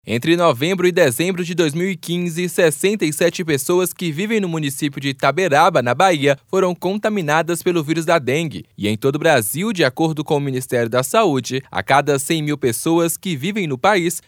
Entre novembro e dezembro de 2015, 67 pessoas que vivem no município de Itaberaba, na Bahia, foram contaminadas pelo vírus da dengue. E em todo o Brasil, de acordo com o Ministério da Saúde, a cada 100 mil pessoas que vivem no país,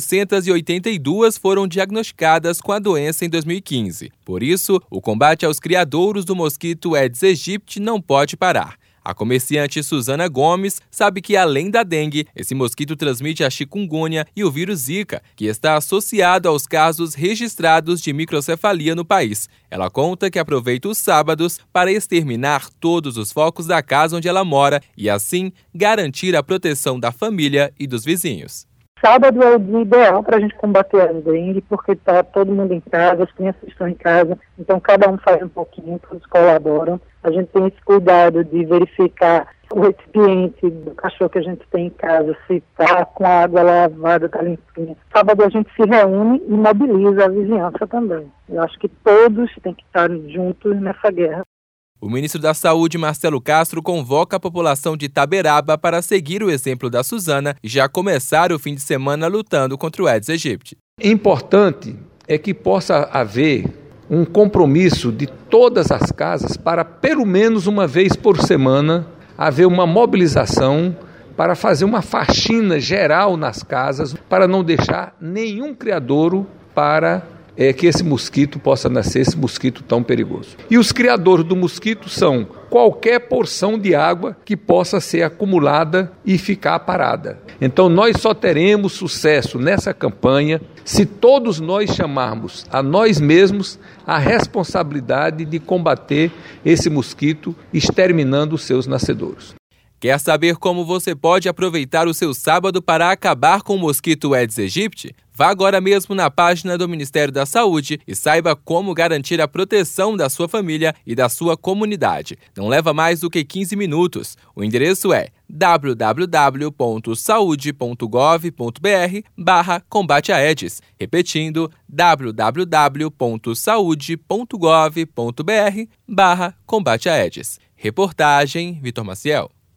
782 foram diagnosticadas com a doença em 2015. Por isso, o combate aos criadouros do mosquito Aedes aegypti não pode parar. A comerciante Suzana Gomes sabe que, além da dengue, esse mosquito transmite a chikungunya e o vírus Zika, que está associado aos casos registrados de microcefalia no país. Ela conta que aproveita os sábados para exterminar todos os focos da casa onde ela mora e, assim, garantir a proteção da família e dos vizinhos. Sábado é o dia ideal para a gente combater a dengue, porque está todo mundo em casa, as crianças estão em casa, então cada um faz um pouquinho, todos colaboram. A gente tem esse cuidado de verificar o recipiente do cachorro que a gente tem em casa, se está com a água lavada, está limpinha. Sábado a gente se reúne e mobiliza a vizinhança também. Eu acho que todos têm que estar juntos nessa guerra. O ministro da Saúde, Marcelo Castro, convoca a população de Itaberaba para seguir o exemplo da Suzana e já começar o fim de semana lutando contra o Aedes aegypti. Importante é que possa haver um compromisso de todas as casas para, pelo menos uma vez por semana, haver uma mobilização para fazer uma faxina geral nas casas, para não deixar nenhum criadouro para que esse mosquito possa nascer, esse mosquito tão perigoso. E os criadores do mosquito são qualquer porção de água que possa ser acumulada e ficar parada. Então nós só teremos sucesso nessa campanha se todos nós chamarmos a nós mesmos a responsabilidade de combater esse mosquito, exterminando os seus nascedouros. Quer saber como você pode aproveitar o seu sábado para acabar com o mosquito Aedes aegypti? Vá agora mesmo na página do Ministério da Saúde e saiba como garantir a proteção da sua família e da sua comunidade. Não leva mais do que 15 minutos. O endereço é www.saude.gov.br/combate a Aedes. Repetindo, www.saude.gov.br/combate a Aedes. Reportagem Vitor Maciel.